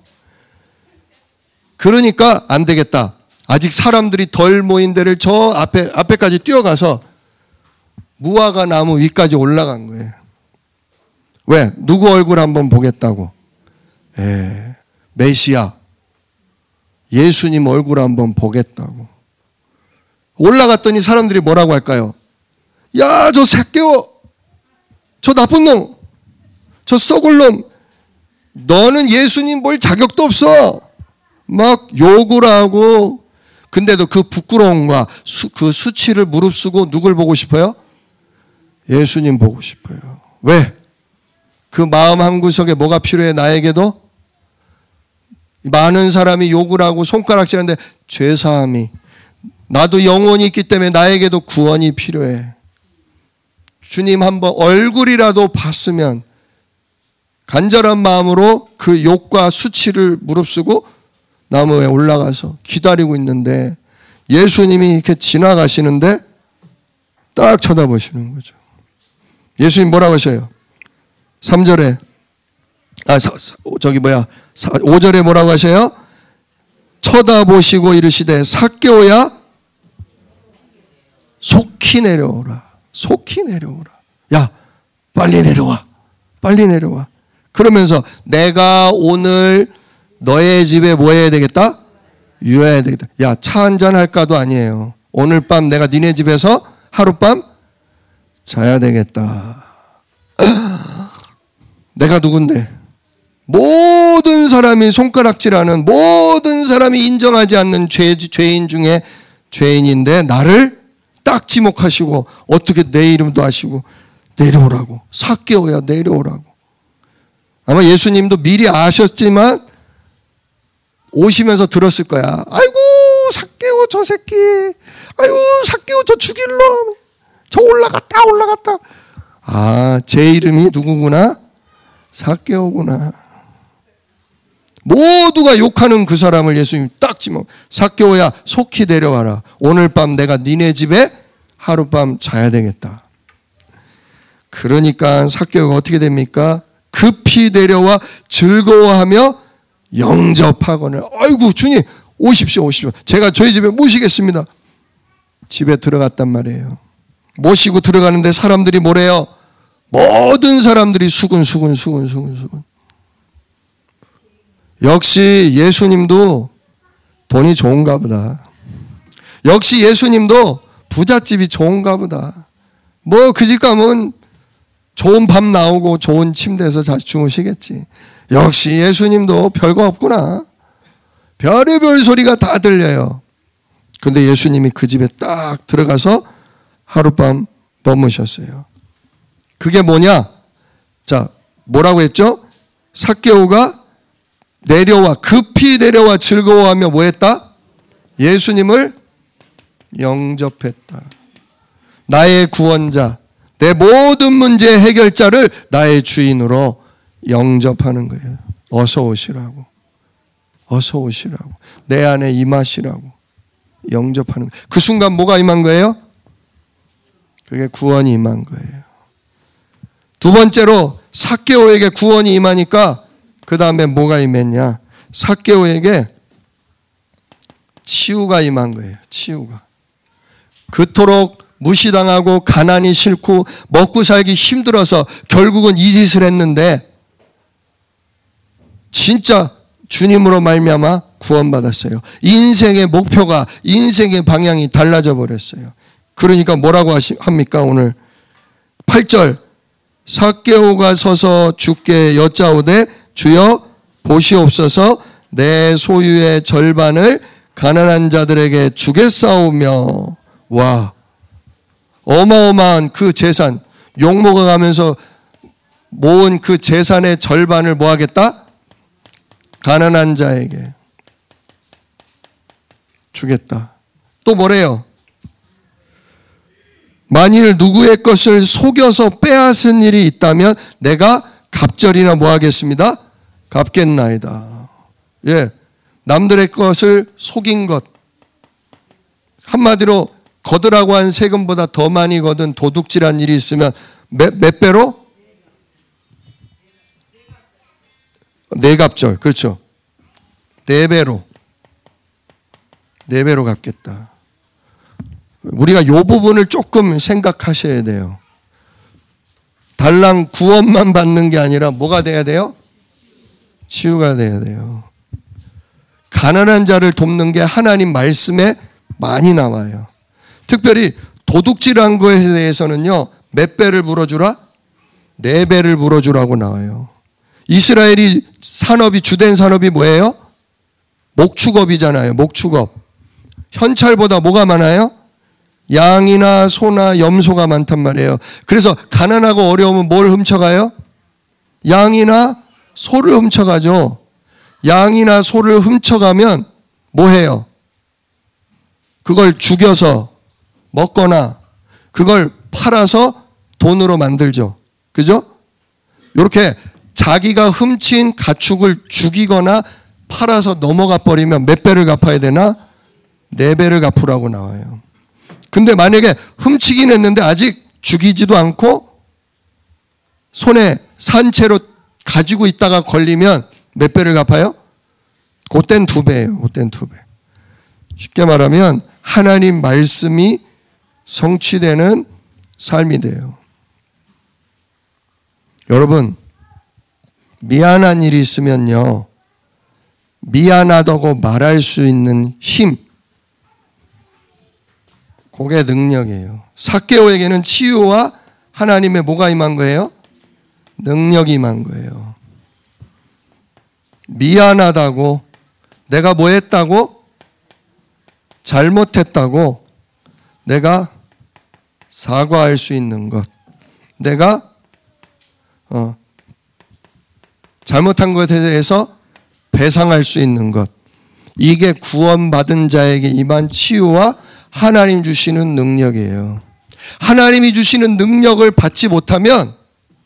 그러니까 안 되겠다. 아직 사람들이 덜 모인 데를 저 앞에, 앞에까지 뛰어가서 무화과 나무 위까지 올라간 거예요. 왜? 누구 얼굴 한번 보겠다고. 예, 메시아. 예수님 얼굴 한번 보겠다고. 올라갔더니 사람들이 뭐라고 할까요? 야, 저 삭개오, 저 나쁜 놈, 저 썩을 놈, 너는 예수님 볼 자격도 없어. 막 욕을 하고, 근데도 그 부끄러움과 수, 그 수치를 무릅쓰고 누굴 보고 싶어요? 예수님 보고 싶어요. 왜? 그 마음 한구석에 뭐가 필요해? 나에게도 많은 사람이 욕을 하고 손가락질하는데 죄사함이, 나도 영혼이 있기 때문에 나에게도 구원이 필요해. 주님 한번 얼굴이라도 봤으면 간절한 마음으로 그 욕과 수치를 무릅쓰고 나무에 올라가서 기다리고 있는데, 예수님이 이렇게 지나가시는데 딱 쳐다보시는 거죠. 예수님 뭐라고 하셔요? 삼 절에, 아, 사, 저기 뭐야, 오 절에 뭐라고 하셔요? 쳐다보시고 이르시되 삭개오야 속히 내려오라. 속히 내려오라. 야, 빨리 내려와. 빨리 내려와. 그러면서 내가 오늘 너의 집에 뭐 해야 되겠다? 유해야 되겠다. 야, 차 한잔 할까도 아니에요. 오늘 밤 내가 니네 집에서 하룻밤 자야 되겠다. 내가 누군데? 모든 사람이 손가락질하는, 모든 사람이 인정하지 않는 죄, 죄인 중에 죄인인데 나를 딱 지목하시고 어떻게 내 이름도 아시고 내려오라고, 삭개오야 내려오라고. 아마 예수님도 미리 아셨지만 오시면서 들었을 거야. 아이고 삭개오 저 새끼, 아이고 삭개오 저 죽일 놈, 저 올라갔다 올라갔다. 아, 제 이름이 누구구나? 삭개오구나. 모두가 욕하는 그 사람을 예수님 딱 지목, 삭개오야 속히 내려와라. 오늘 밤 내가 니네 집에 하룻밤 자야 되겠다. 그러니까 삭개오가 어떻게 됩니까? 급히 내려와 즐거워하며 영접하거늘. 아이고 주님 오십시오 오십시오. 제가 저희 집에 모시겠습니다. 집에 들어갔단 말이에요. 모시고 들어가는데 사람들이 뭐래요? 모든 사람들이 수근수근 수근수근 수근. 역시 예수님도 돈이 좋은가 보다. 역시 예수님도 부잣집이 좋은가 보다. 뭐 그 집 가면 좋은 밥 나오고 좋은 침대에서 잘 주무시겠지. 역시 예수님도 별거 없구나. 별의별 소리가 다 들려요. 근데 예수님이 그 집에 딱 들어가서 하룻밤 머무셨어요. 그게 뭐냐? 자, 뭐라고 했죠? 삭개오가 내려와, 급히 내려와 즐거워하며 뭐 했다? 예수님을 영접했다. 나의 구원자, 내 모든 문제의 해결자를 나의 주인으로 영접하는 거예요. 어서 오시라고. 어서 오시라고. 내 안에 임하시라고. 영접하는 거예요. 그 순간 뭐가 임한 거예요? 그게 구원이 임한 거예요. 두 번째로 삭개오에게 구원이 임하니까 그 다음에 뭐가 임했냐? 삭개오에게 치유가 임한 거예요. 치유가. 그토록 무시당하고 가난이 싫고 먹고 살기 힘들어서 결국은 이 짓을 했는데 진짜 주님으로 말미암아 구원받았어요. 인생의 목표가, 인생의 방향이 달라져 버렸어요. 그러니까 뭐라고 합니까? 오늘 팔 절, 삭개오가 서서 주께 여짜오되 주여 보시옵소서 내 소유의 절반을 가난한 자들에게 주겠사오며. 와, 어마어마한 그 재산, 욕먹어 가면서 모은 그 재산의 절반을 뭐 하겠다? 가난한 자에게 주겠다. 또 뭐래요? 만일 누구의 것을 속여서 빼앗은 일이 있다면 내가 갑절이나 뭐 하겠습니다? 갚겠나이다. 예, 남들의 것을 속인 것, 한마디로 거두라고 한 세금보다 더 많이 거둔 도둑질한 일이 있으면 몇, 몇 배로? 네 갑절, 그렇죠. 네 배로, 네 배로 갚겠다. 우리가 이 부분을 조금 생각하셔야 돼요. 달랑 구원만 받는 게 아니라 뭐가 돼야 돼요? 치유가 돼야 돼요. 가난한 자를 돕는 게 하나님 말씀에 많이 나와요. 특별히 도둑질한 거에 대해서는요, 몇 배를 물어주라? 네 배를 물어주라고 나와요. 이스라엘이 산업이, 주된 산업이 뭐예요? 목축업이잖아요. 목축업. 현찰보다 뭐가 많아요? 양이나 소나 염소가 많단 말이에요. 그래서 가난하고 어려우면 뭘 훔쳐가요? 양이나 소를 훔쳐가죠. 양이나 소를 훔쳐가면 뭐 해요? 그걸 죽여서 먹거나 그걸 팔아서 돈으로 만들죠. 그죠? 이렇게 자기가 훔친 가축을 죽이거나 팔아서 넘어가 버리면 몇 배를 갚아야 되나? 네 배를 갚으라고 나와요. 근데 만약에 훔치긴 했는데 아직 죽이지도 않고 손에 산채로 가지고 있다가 걸리면 몇 배를 갚아요? 그땐 두 배예요. 그땐 두 배. 쉽게 말하면 하나님 말씀이 성취되는 삶이 돼요. 여러분, 미안한 일이 있으면요, 미안하다고 말할 수 있는 힘, 그게 능력이에요. 삭개오에게는 치유와 하나님의 뭐가 임한 거예요? 능력이 임한 거예요. 미안하다고, 내가 뭐 했다고? 잘못했다고 내가 사과할 수 있는 것, 내가 어, 잘못한 것에 대해서 배상할 수 있는 것, 이게 구원받은 자에게 임한 치유와 하나님 주시는 능력이에요. 하나님이 주시는 능력을 받지 못하면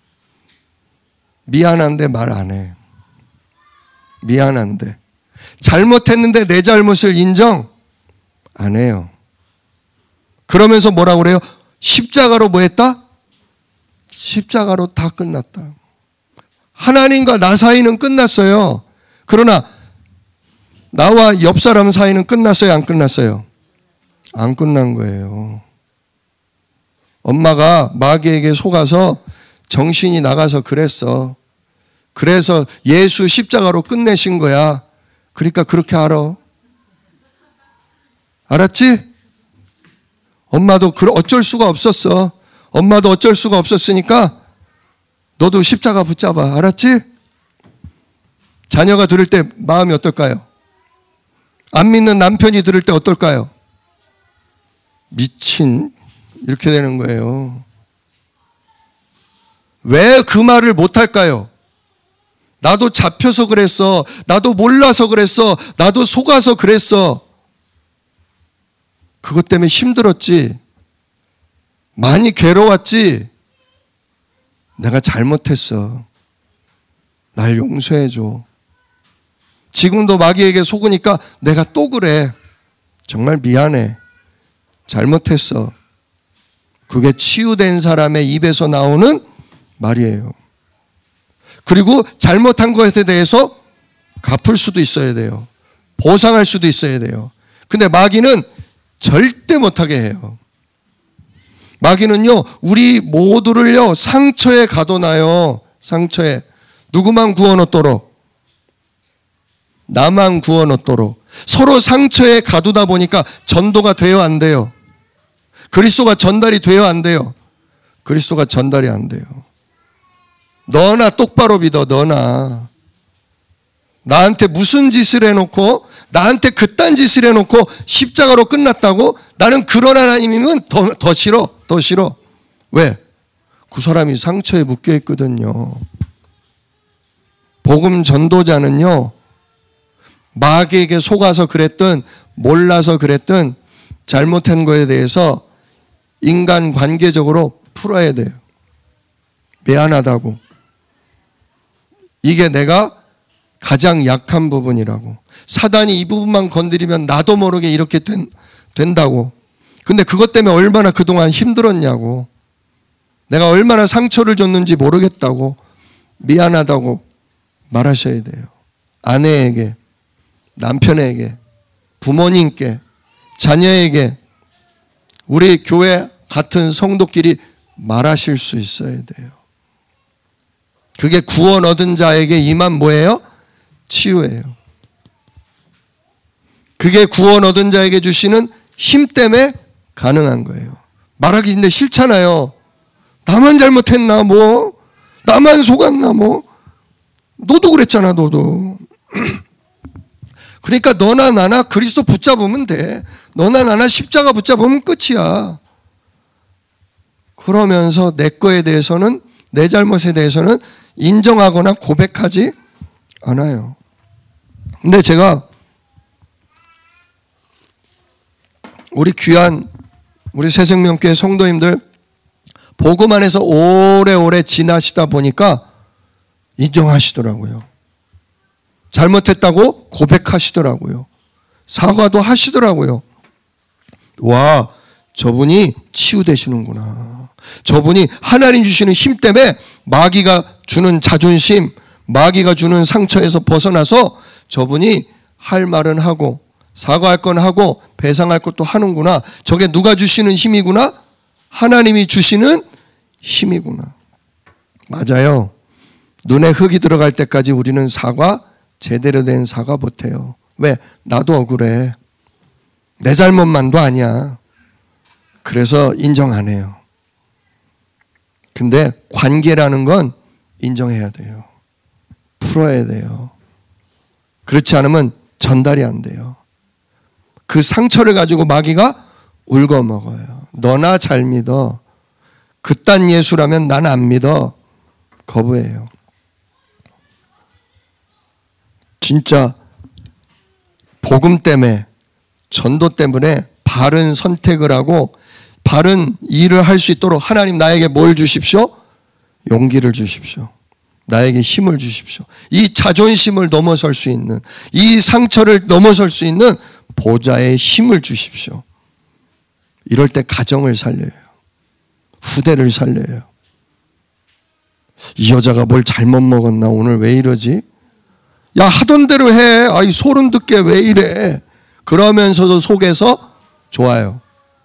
미안한데 말 안 해. 미안한데. 잘못했는데 내 잘못을 인정 안 해요. 그러면서 뭐라고 그래요? 십자가로 뭐 했다? 십자가로 다 끝났다. 하나님과 나 사이는 끝났어요. 그러나 나와 옆 사람 사이는 끝났어요? 안 끝났어요? 안 끝난 거예요. 엄마가 마귀에게 속아서 정신이 나가서 그랬어. 그래서 예수 십자가로 끝내신 거야. 그러니까 그렇게 알아. 알았지? 엄마도 어쩔 수가 없었어. 엄마도 어쩔 수가 없었으니까 너도 십자가 붙잡아. 알았지? 자녀가 들을 때 마음이 어떨까요? 안 믿는 남편이 들을 때 어떨까요? 미친, 이렇게 되는 거예요. 왜 그 말을 못할까요? 나도 잡혀서 그랬어. 나도 몰라서 그랬어. 나도 속아서 그랬어. 그것 때문에 힘들었지. 많이 괴로웠지. 내가 잘못했어. 날 용서해줘. 지금도 마귀에게 속으니까 내가 또 그래. 정말 미안해. 잘못했어. 그게 치유된 사람의 입에서 나오는 말이에요. 그리고 잘못한 것에 대해서 갚을 수도 있어야 돼요. 보상할 수도 있어야 돼요. 근데 마귀는 절대 못하게 해요. 마귀는요, 우리 모두를요, 상처에 가둬놔요. 상처에. 누구만 구워놓도록? 나만 구워놓도록. 서로 상처에 가두다 보니까 전도가 돼요, 안 돼요? 그리스도가 전달이 돼요, 안 돼요? 그리스도가 전달이 안 돼요. 너나 똑바로 믿어, 너나. 나한테 무슨 짓을 해놓고, 나한테 그딴 짓을 해놓고 십자가로 끝났다고? 나는 그런 하나님이면 더, 더 싫어, 더 싫어. 왜? 그 사람이 상처에 묶여 있거든요. 복음 전도자는요, 마귀에게 속아서 그랬든 몰라서 그랬든 잘못한 거에 대해서 인간 관계적으로 풀어야 돼요. 미안하다고. 이게 내가 가장 약한 부분이라고. 사단이 이 부분만 건드리면 나도 모르게 이렇게 된, 된다고. 근데 그것 때문에 얼마나 그동안 힘들었냐고. 내가 얼마나 상처를 줬는지 모르겠다고. 미안하다고 말하셔야 돼요. 아내에게, 남편에게, 부모님께, 자녀에게, 우리 교회 같은 성도끼리 말하실 수 있어야 돼요. 그게 구원 얻은 자에게 임한 뭐예요? 치유예요. 그게 구원 얻은 자에게 주시는 힘 때문에 가능한 거예요. 말하기 근데 싫잖아요. 나만 잘못했나 뭐, 나만 속았나 뭐. 너도 그랬잖아, 너도. 그러니까 너나 나나 그리스도 붙잡으면 돼. 너나 나나 십자가 붙잡으면 끝이야. 그러면서 내 거에 대해서는, 내 잘못에 대해서는 인정하거나 고백하지 않아요. 근데 제가 우리 귀한 우리 새생명교회 성도님들 복음 안에서 오래오래 지나시다 보니까 인정하시더라고요. 잘못했다고 고백하시더라고요. 사과도 하시더라고요. 와, 저분이 치유되시는구나. 저분이 하나님 주시는 힘 때문에 마귀가 주는 자존심, 마귀가 주는 상처에서 벗어나서 저분이 할 말은 하고 사과할 건 하고 배상할 것도 하는구나. 저게 누가 주시는 힘이구나? 하나님이 주시는 힘이구나. 맞아요. 눈에 흙이 들어갈 때까지 우리는 사과, 제대로 된 사과 못해요. 왜? 나도 억울해. 내 잘못만도 아니야. 그래서 인정 안 해요. 근데 관계라는 건 인정해야 돼요. 풀어야 돼요. 그렇지 않으면 전달이 안 돼요. 그 상처를 가지고 마귀가 울고 먹어요. 너나 잘 믿어. 그딴 예수라면 난 안 믿어. 거부해요. 진짜 복음 때문에, 전도 때문에 바른 선택을 하고 바른 일을 할 수 있도록 하나님 나에게 뭘 주십시오? 용기를 주십시오. 나에게 힘을 주십시오. 이 자존심을 넘어설 수 있는, 이 상처를 넘어설 수 있는 보좌의 힘을 주십시오. 이럴 때 가정을 살려요. 후대를 살려요. 이 여자가 뭘 잘못 먹었나? 오늘 왜 이러지? 야, 하던 대로 해. 아이, 소름 돋게 왜 이래? 그러면서도 속에서 좋아요.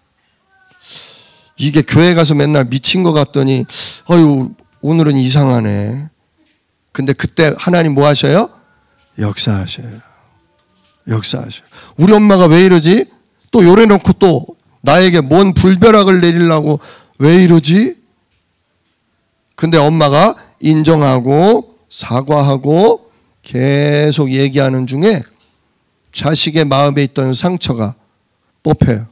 이게 교회 가서 맨날 미친 것 같더니 어휴, 오늘은 이상하네. 근데 그때 하나님 뭐 하셔요? 역사하셔요. 역사하셔요. 우리 엄마가 왜 이러지? 또 요래놓고 또 나에게 뭔 불벼락을 내리려고 왜 이러지? 근데 엄마가 인정하고 사과하고 계속 얘기하는 중에 자식의 마음에 있던 상처가 뽑혀요.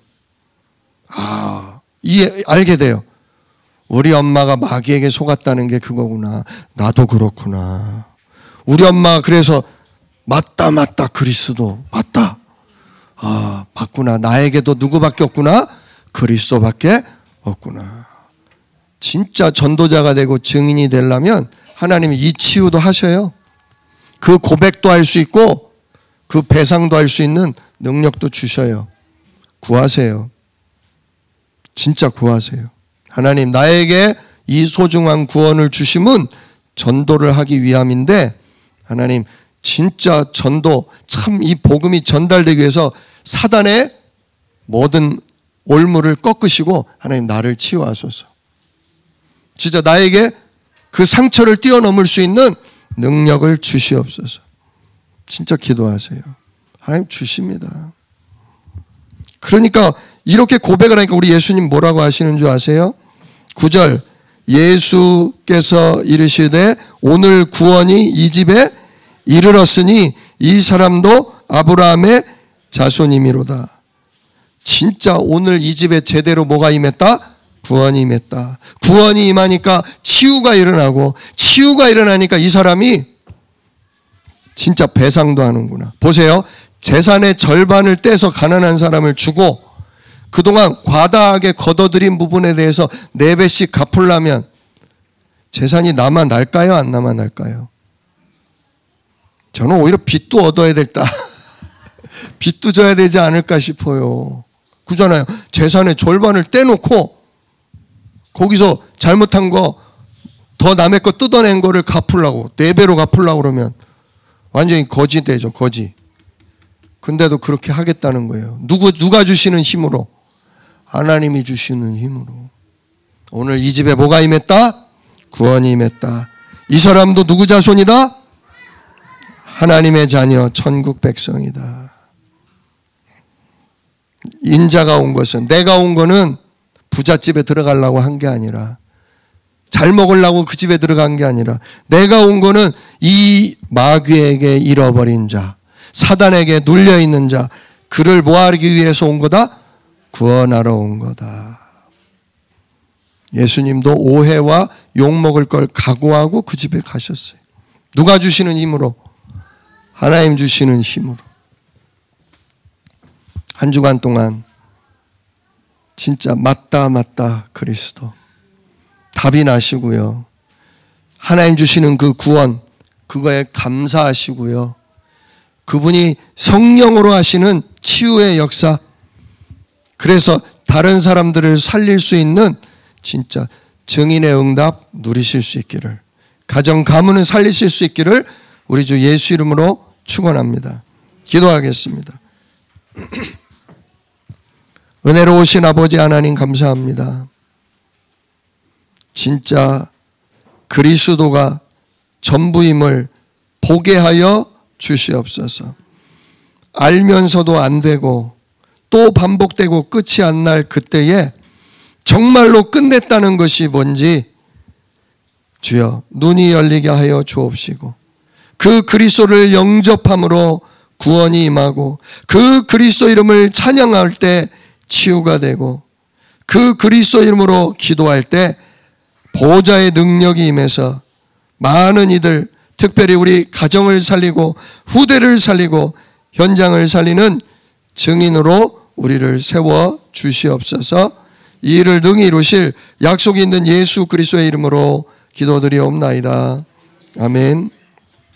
아, 이해, 알게 돼요. 우리 엄마가 마귀에게 속았다는 게 그거구나. 나도 그렇구나. 우리 엄마가 그래서 맞다 맞다 그리스도 맞다. 아, 맞구나. 나에게도 누구밖에 없구나? 그리스도밖에 없구나. 진짜 전도자가 되고 증인이 되려면 하나님이 이 치유도 하셔요. 그 고백도 할 수 있고 그 배상도 할 수 있는 능력도 주셔요. 구하세요. 진짜 구하세요. 하나님, 나에게 이 소중한 구원을 주심은 전도를 하기 위함인데, 하나님 진짜 전도, 참 이 복음이 전달되기 위해서 사단의 모든 올무를 꺾으시고 하나님 나를 치유하소서. 진짜 나에게 그 상처를 뛰어넘을 수 있는 능력을 주시옵소서. 진짜 기도하세요. 하나님 주십니다. 그러니까 이렇게 고백을 하니까 우리 예수님 뭐라고 하시는 줄 아세요? 구 절, 예수께서 이르시되 오늘 구원이 이 집에 이르렀으니 이 사람도 아브라함의 자손이미로다. 진짜 오늘 이 집에 제대로 뭐가 임했다? 구원이 임했다. 구원이 임하니까 치유가 일어나고, 치유가 일어나니까 이 사람이 진짜 배상도 하는구나. 보세요. 재산의 절반을 떼서 가난한 사람을 주고 그동안 과다하게 걷어들인 부분에 대해서 네 배씩 갚으려면 재산이 남아 날까요? 안 남아 날까요? 저는 오히려 빚도 얻어야 될다. 빚도 져야 되지 않을까 싶어요. 그잖아요. 재산의 절반을 떼놓고 거기서 잘못한 거, 더 남의 거 뜯어낸 거를 갚으려고, 네 배로 갚으려고 그러면 완전히 거지 되죠. 거지. 근데도 그렇게 하겠다는 거예요. 누구, 누가 주시는 힘으로? 하나님이 주시는 힘으로. 오늘 이 집에 뭐가 임했다? 구원이 임했다. 이 사람도 누구 자손이다? 하나님의 자녀, 천국 백성이다. 인자가 온 것은, 내가 온 거는 부잣집에 들어가려고 한 게 아니라, 잘 먹으려고 그 집에 들어간 게 아니라, 내가 온 거는 이 마귀에게 잃어버린 자, 사단에게 눌려 있는 자, 그를 뭐하기 위해서 온 거다? 구원하러 온 거다. 예수님도 오해와 욕먹을 걸 각오하고 그 집에 가셨어요. 누가 주시는 힘으로? 하나님 주시는 힘으로. 한 주간 동안 진짜 맞다 맞다 그리스도 답이 나시고요. 하나님 주시는 그 구원, 그거에 감사하시고요. 그분이 성령으로 하시는 치유의 역사, 그래서 다른 사람들을 살릴 수 있는 진짜 증인의 응답 누리실 수 있기를, 가정 가문을 살리실 수 있기를 우리 주 예수 이름으로 축원합니다. 기도하겠습니다. 은혜로우신 아버지 하나님 감사합니다. 진짜 그리스도가 전부임을 보게 하여 주시옵소서. 알면서도 안 되고 또 반복되고 끝이 안 날 그때에 정말로 끝냈다는 것이 뭔지 주여 눈이 열리게 하여 주옵시고, 그 그리스도를 영접함으로 구원이 임하고, 그 그리스도 이름을 찬양할 때 치유가 되고, 그 그리스도 이름으로 기도할 때 보호자의 능력이 임해서 많은 이들, 특별히 우리 가정을 살리고 후대를 살리고 현장을 살리는 증인으로 우리를 세워 주시옵소서. 이 일을 능히 이루실 약속이 있는 예수 그리스도의 이름으로 기도드리옵나이다. 아멘.